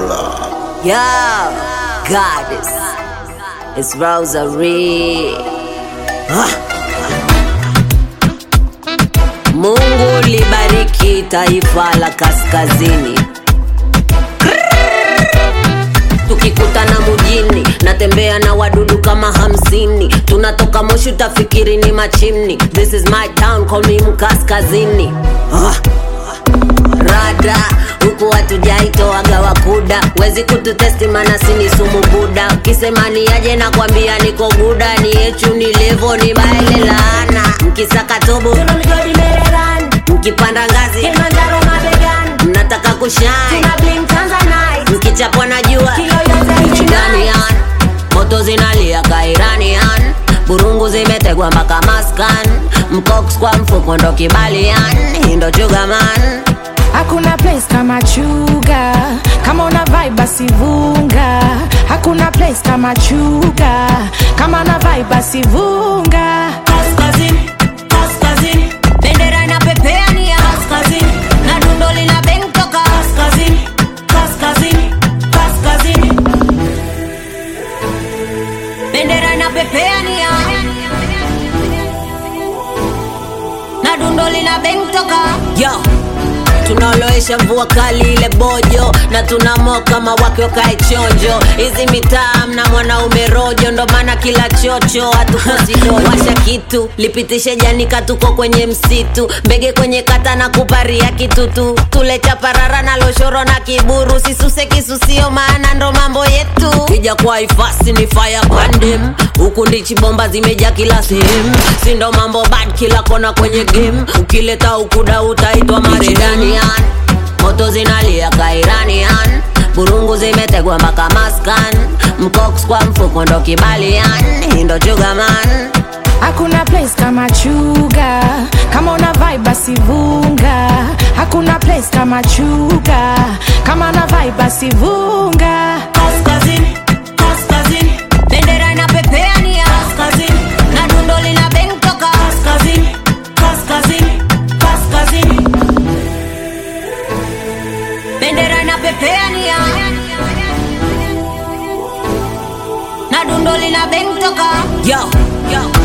Yo, goddess, it's Rosary. Mungu libariki taifa la kaskazini. Tukikutana mjini, natembea na wadudu kama 50. Tunatoka Moshi utafikiri ni machimni. This is my town, call me mkaskazini. Rada, huku hatujaitoaga wakuda. Wezi kututesti mana sini sumu buda. Ukisema ni aje na kwambia niko guda. Ni echu ni levo ni baile laana. Mkisaka tobo mkipanda ngazi mnataka kushine. Mkichapwa na jua Iranian, moto zinalia ka Iranian. Burungu zimetegwa mpaka Maskan. Mkoks kwa mfuko ndo Kibalian. Hindo Chugaman. Hakuna place kama Chuga. Kama una vibe basi vunga. Hakuna place kama Chuga. Kama una vibe basi vunga. Kaskazini, kaskazini, bendera inapepea ni ya kaskazini. Na dundo lina bang toka kaskazini, kaskazini, kaskazini. Bendera inapepea ni ya, na dundo lina bang toka. Yo, tunaoloesha mvua kali ile bojo. Na tunamo kama wake wakae chonjo. Hizi mitaa mna mwanaume rojo. Ndo maana kila chocho hatukosi dojo. Washa kitu, lipitishe janika tuko kwenye msitu. Mbege kwenye kata na kuparia kitutu. Tule chaparara na loshoro na kiburu. Sisuse kisusio maana ndo mambo yetu. Kija kwa ifasi ni fire pandem. Huku ndichi bomba zimeja kila sehemu. Sindo mambo bad kila kona kwenye game. Ukileta ukuda utaitwa maridani. Moto zinalia ka Iranian. Burungu zimetegwa mpaka Maskan. Mkoks kwa mfuko ndo Kibalian. Hindo Chugaman. Hakuna place kama Chuga. Kama una vibe basi vunga. Hakuna place kama Chuga. Kama una vibe basi vunga. Kaskazini, kaskazini, bendera inapepea ni ya kaskazini. Na dundo lina bang toka kaskazini, kaskazini, kaskazini. Bendera inapepea ni ya, na dundo lina bang toka. Yo, yo.